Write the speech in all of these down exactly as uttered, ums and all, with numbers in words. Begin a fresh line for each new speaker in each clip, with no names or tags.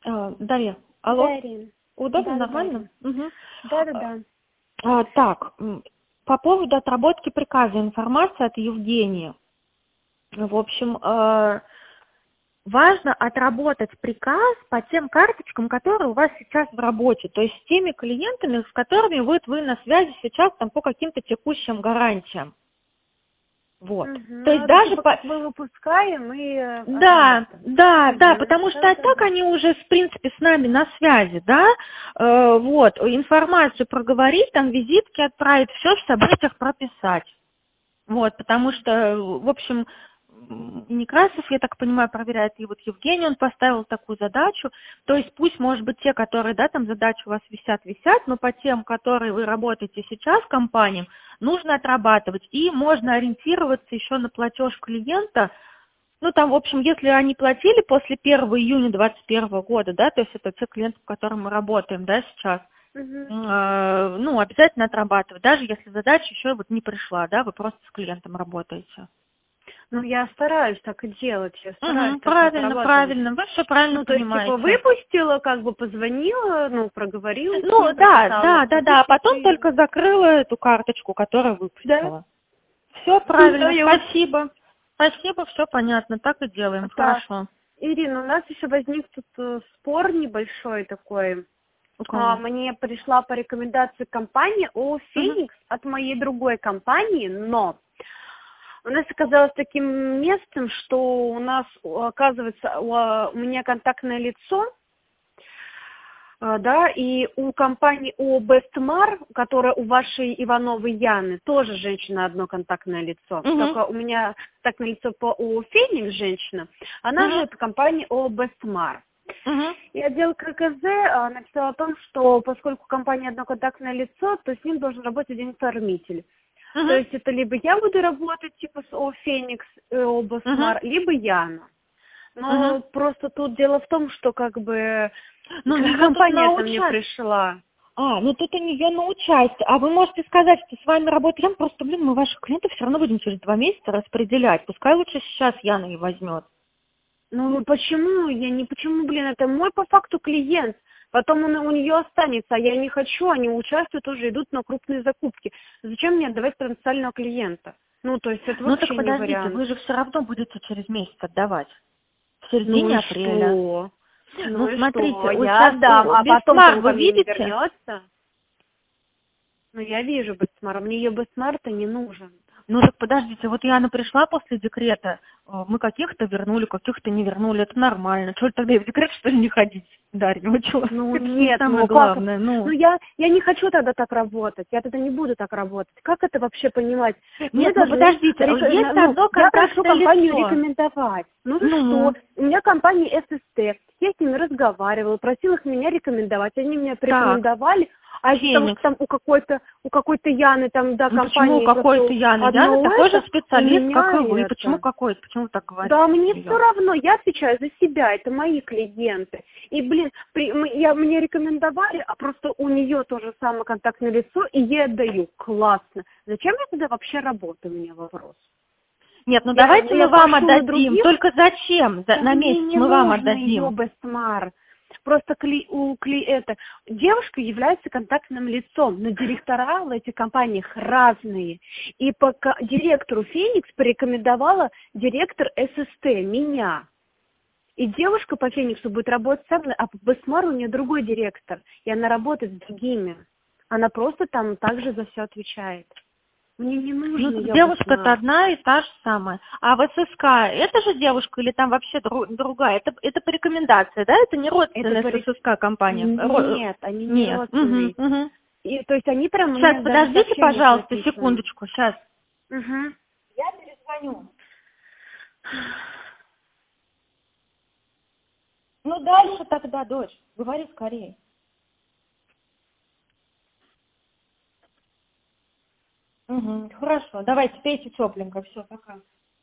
А, Дарья, алло,
Да, Ирина.
удобно,
Да, да, да,
нормально?
Ирина.
Угу.
Да, да, да.
А, так, м, по поводу отработки приказа, информация от Евгении. В общем, э, важно отработать приказ по тем карточкам, которые у вас сейчас в работе, то есть с теми клиентами, с которыми вот вы на связи сейчас там по каким-то текущим гарантиям. Вот.
Угу.
То есть
Это
даже
типа
по...
как мы выпускаем и э,
Да,
отрабатываем.
да, да,
Угу.
потому что а
Хорошо.
так они уже, в принципе, с нами на связи, да, Э, вот, информацию проговорить, там визитки отправить, все в событиях прописать. Вот, потому что, в общем, м, Некрасов, я так понимаю, проверяет, и вот Евгений, он поставил такую задачу, то есть пусть, может быть, те, которые, да, там задачи у вас висят, висят, но по тем, которые вы работаете сейчас компаниям, нужно отрабатывать, и можно ориентироваться еще на платеж клиента, ну, там, в общем, если они платили после первого июня двадцать первого года, да, то есть это те клиенты, с которыми мы работаем, да, сейчас,
Угу.
э, ну, обязательно отрабатывать, даже если задача еще вот не пришла, да, вы просто с клиентом работаете.
Ну, я стараюсь так и делать, я стараюсь
Угу,
так и
правильно,
отрабатывать.
правильно, вы все правильно
Ну, то есть, типа,
понимаете.
выпустила, как бы позвонила, ну, проговорила с
Ну,
ним,
да,
прописала
да,
все
да, да, а потом
визиты.
только закрыла эту карточку, которую
Да?
выпустила. Все
Да,
правильно,
я вот...
спасибо. Спасибо, все понятно, так и делаем,
Так,
хорошо.
Ирина, у нас еще возник тут э, спор небольшой такой.
У
А,
кого?
Мне пришла по рекомендации компания о
Угу,
Феникс от моей другой компании, но у нас оказалось таким местом, что у нас, оказывается, у а, у меня контактное лицо, а, да, и у компании о Bestmar, которая у вашей Ивановой Яны, тоже женщина одно контактное лицо.
угу,
Только у меня контактное лицо по о Феникс женщина, она
угу,
же от компании о Bestmar.
угу,
И отдел ККЗ а, написал о том, что поскольку компания одно контактное лицо, то с ним должен работать один оформитель. То
угу,
есть это либо я буду работать типа с о Феникс, э, о
угу,
Басмар, либо Яна.
угу.
Но просто тут дело в том, что как бы
Ну,
когда
ее тут
компания
на
ко мне
участие.
пришла,
А, ну тут у нее на участие. А вы можете сказать, что с вами работаем, просто, блин, мы ваших клиентов все равно будем через два месяца распределять. Пускай лучше сейчас Яна и возьмет.
ну почему? Я не почему, блин, это мой по факту клиент. Потом он у нее останется, а я не хочу, они участвуют, тоже идут на крупные закупки. Зачем мне отдавать потенциального клиента? Ну, то есть это
Ну так
вообще не
подождите,
вариант.
вы же все равно будете через месяц отдавать. В
Ну и
середине апреля.
что? Ну
Ну
и
смотрите,
что?
вот
Я
сейчас
отдам, а потом-то
Бестмар
он ко
вы
мне не
видите?
вернется. Ну я вижу Бестмар, мне ее Бестмар-то не нужен.
Ну так подождите, вот Яна пришла после декрета, э, мы каких-то вернули, каких-то не вернули, это нормально. Чего тогда и в декрет, что ли, не ходить, Дарья, вы чего?
Ну
Это же не
нет,
самое
ну как это?
главное,
Ну
ну.
я, я не хочу тогда так работать, я тогда не буду так работать. Как это вообще понимать? Мне
Нет, ну
должны,
подождите,
река-
есть
ну,
одно
я прошу
контактное
компанию
лицо.
рекомендовать. Ну и что?
Ну,
У меня компания эс эс тэ, я с ними разговаривала, просила их меня рекомендовать, они меня
так,
порекомендовали, а из-за того, что
Феникс.
там у какой-то, у какой-то Яны, там, да,
Ну почему у
компании
какой-то
зашел
Яны? Яна
одно
такой же
это, у
специалист, как и
меня
вы. Почему
это.
какой-то? Почему вы так говорите
Да, мне
про
все
нее?
равно, я отвечаю за себя, это мои клиенты. И, блин, при, мы- я, мне рекомендовали, а просто у нее то же самое контактное лицо, и я отдаю. Классно. Зачем я тогда вообще работаю, у меня вопрос.
Нет, ну
Я,
давайте
я
мы вам
прошу у
отдадим.
других,
Только зачем? За-
да
на
мне
месяц
не
мы вам
нужно ее
отдадим.
Бестмар. Просто кли, у кли, это, девушка является контактным лицом, но директора в этих компаниях разные. И пока директору Феникс порекомендовала директор эс эс тэ, меня. И девушка по Фениксу будет работать со мной, а по Бестмару у нее другой директор. И она работает с другими. Она просто там также за все отвечает. Мне не
Ну,
нужен
так
ее
девушка-то
Бестмар.
одна и та же самая. А в эс эс ка это же девушка или там вообще дру- другая? Это, это по рекомендации, да? Это не
Это
родственная
по
с
ре-
эс эс ка компания? Ро-
Нет, они не
Нет. Угу,
родственные.
угу.
И, то есть они прям
Сейчас,
мне даже в
подождите,
сообщениях
пожалуйста,
написаны.
секундочку, сейчас.
Угу.
Я перезвоню. Ну, дальше тогда, дочь. Говори скорее. Угу, хорошо, давайте, пейте тепленько, все, пока.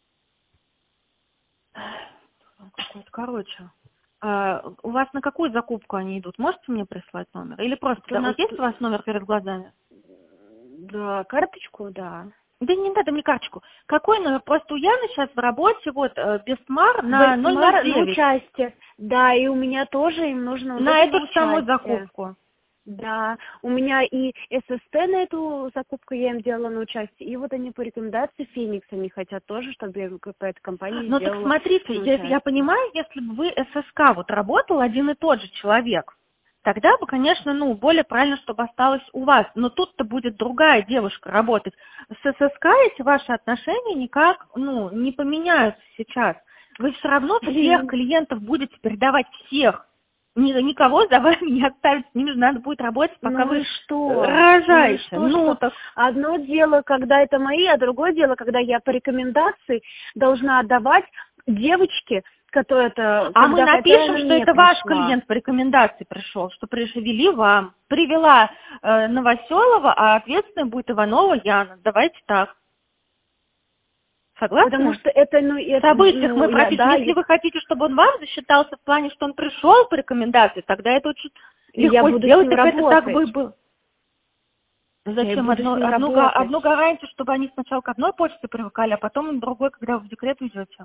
Там какой-то, короче. А, у вас на какую закупку они идут? Можете мне прислать номер? Или просто,
Это у
да,
нас,
вот есть у вас номер перед глазами?
да, карточку, да.
Да не надо мне карточку. Какой номер? Просто у Яны сейчас в работе, вот, э, Бестмар на ноль ноль
на
девять.
участие. Да, и у меня тоже им нужно вот
На
это
эту самую закупку.
Да, у меня и ССТ на эту закупку я им делала на участие, и вот они по рекомендации Феникс, они хотят тоже, чтобы я по этой компании
Ну
сделала.
так смотрите, я, я понимаю, если бы вы ССК вот работал один и тот же человек, тогда бы, конечно, ну, более правильно, чтобы осталось у вас. Но тут-то будет другая девушка работать. С ССК эти ваши отношения никак, ну, не поменяются сейчас. Вы все равно всех клиентов будете передавать всех. Никого за вами не оставить, с ними же надо будет работать, пока
ну
вы
что?
рожаете.
Ну, что,
ну
что?
Так...
Одно дело, когда это мои, а другое дело, когда я по рекомендации должна отдавать девочке, которая это...
А мы напишем, что это
пришла.
ваш клиент по рекомендации пришел, что привели вам. Привела э, Новоселова, а ответственной будет Иванова Яна. Давайте так. Согласны?
Потому что это, ну... Это,
в событиях
ну,
мы пропишем.
Да,
Если
я...
вы хотите, чтобы он вам засчитался в плане, что он пришел по рекомендации, тогда это очень легко
я буду
сделать,
с ним
так это так
работать.
бы было. Зачем
буду
одну,
с ним
одну,
работать.
одну гарантию, чтобы они сначала к одной почте привыкали, а потом к другой, когда вы в декрет уйдете?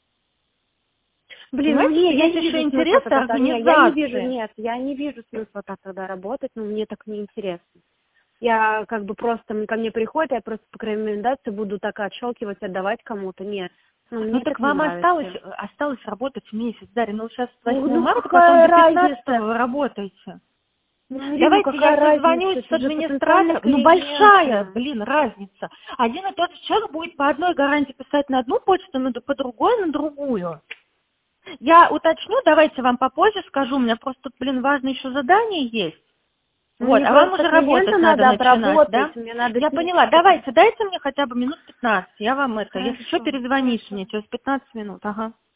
Блин, ну
Понимаете,
нет, я
есть
не
еще
вижу
интерес
смысла тогда, нет,
организации.
я не вижу, нет, я не вижу смысла так тогда работать, но мне так не интересно. Я как бы просто, ко мне приходят, я просто по рекомендации буду так отщелкивать, отдавать кому-то, нет. Ну, мне
Ну так
так
вам
не
осталось,
нравится.
осталось работать месяц, Дарья, ну сейчас с
Ну,
восьмого
ну
марта,
какая
потом до
разница?
пятнадцатого вы работаете.
Ну, Марина,
Давайте
какая
я созвонюсь
разница?
с
Это же потенциальный
администратором. Ну
клиент.
большая, блин, разница. Один и тот же человек будет по одной гарантии писать на одну почту, на, по другой на другую. Я уточню, давайте вам попозже скажу, у меня просто тут, блин, важное еще задание есть.
Ну,
Вот,
мне
а вам
просто
уже работать
клиента
надо,
надо
начинать,
обработать,
да?
мне надо...
Я
с ним-
поняла, давайте, дайте мне хотя бы минут пятнадцать, я вам это, если что,
Хорошо,
перезвоните
хорошо.
мне через пятнадцать минут, ага.